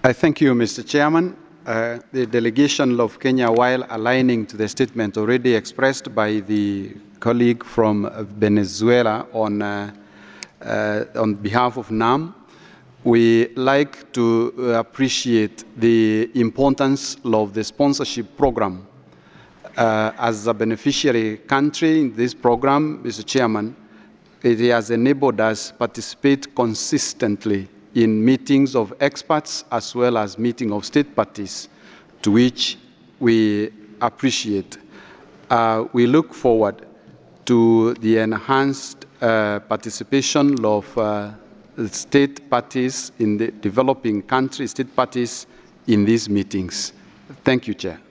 I thank you, Mr. Chairman. The delegation of Kenya, while aligning to the statement already expressed by the colleague from Venezuela on behalf of NAM, we like to appreciate the importance of the sponsorship program. As a beneficiary country in this program, Mr. Chairman, it has enabled us to participate consistently in meetings of experts as well as meetings of state parties, to which we appreciate. We look forward to the enhanced participation of state parties in the developing country, state parties in these meetings. Thank you, Chair.